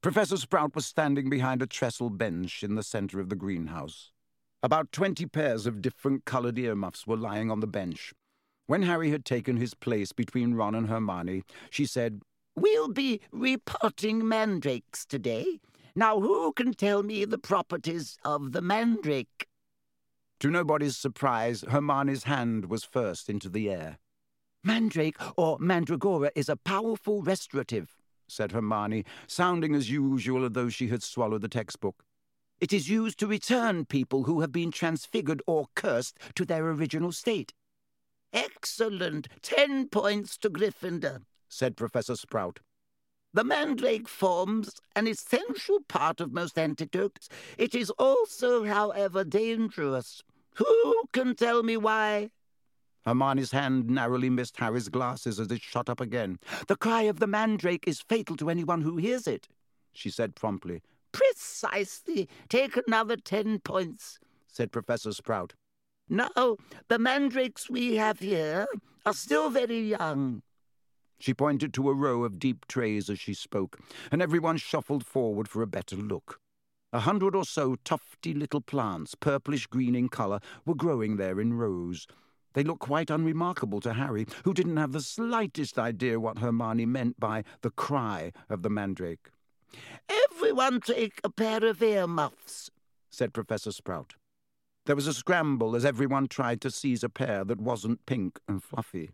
Professor Sprout was standing behind a trestle bench in the center of the greenhouse. About 20 pairs of different-colored earmuffs were lying on the bench. When Harry had taken his place between Ron and Hermione, she said, "We'll be repotting mandrakes today. Now who can tell me the properties of the mandrake?" To nobody's surprise, Hermione's hand was first into the air. "Mandrake, or mandragora, is a powerful restorative," said Hermione, sounding as usual as though she had swallowed the textbook. "It is used to return people who have been transfigured or cursed to their original state." "Excellent! 10 points to Gryffindor," said Professor Sprout. "The mandrake forms an essential part of most antidotes. It is also, however, dangerous. Who can tell me why?" Hermione's hand narrowly missed Harry's glasses as it shot up again. "The cry of the mandrake is fatal to anyone who hears it," she said promptly. "Precisely. Take another 10 points," said Professor Sprout. "Now, the mandrakes we have here are still very young." She pointed to a row of deep trays as she spoke, and everyone shuffled forward for a better look. 100 or so tufty little plants, purplish-green in colour, were growing there in rows. They looked quite unremarkable to Harry, who didn't have the slightest idea what Hermione meant by the cry of the mandrake. "Everyone take a pair of earmuffs," said Professor Sprout. There was a scramble as everyone tried to seize a pair that wasn't pink and fluffy.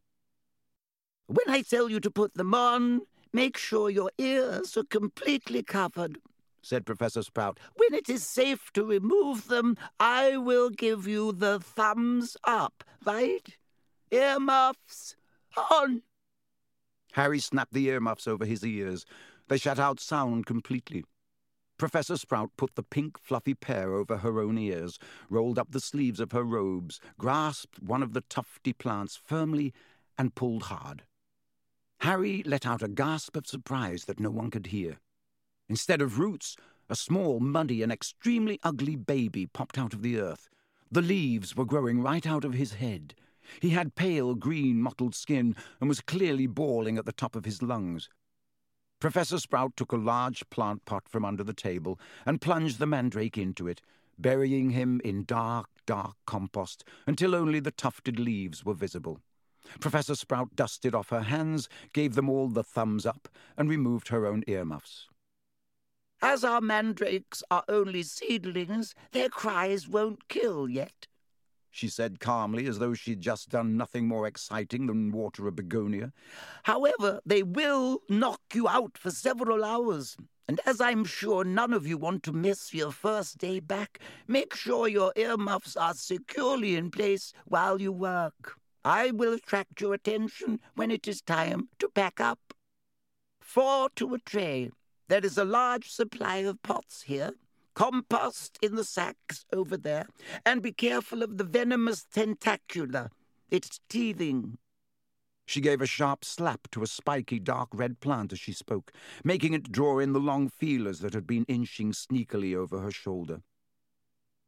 "When I tell you to put them on, make sure your ears are completely covered," said Professor Sprout. "When it is safe to remove them, I will give you the thumbs up, right? Earmuffs on!" Harry snapped the earmuffs over his ears. They shut out sound completely. Professor Sprout put the pink, fluffy pair over her own ears, rolled up the sleeves of her robes, grasped one of the tufty plants firmly, and pulled hard. Harry let out a gasp of surprise that no one could hear. Instead of roots, a small, muddy, and extremely ugly baby popped out of the earth. The leaves were growing right out of his head. He had pale green mottled skin and was clearly bawling at the top of his lungs. Professor Sprout took a large plant pot from under the table and plunged the mandrake into it, burying him in dark, dark compost until only the tufted leaves were visible. Professor Sprout dusted off her hands, gave them all the thumbs up, and removed her own earmuffs. "As our mandrakes are only seedlings, their cries won't kill yet," she said calmly, as though she'd just done nothing more exciting than water a begonia. "However, they will knock you out for several hours, and as I'm sure none of you want to miss your first day back, make sure your earmuffs are securely in place while you work. I will attract your attention when it is time to pack up. 4 to a tray. There is a large supply of pots here. Compost in the sacks over there, and be careful of the venomous tentacula. It's teething." She gave a sharp slap to a spiky dark red plant as she spoke, making it draw in the long feelers that had been inching sneakily over her shoulder.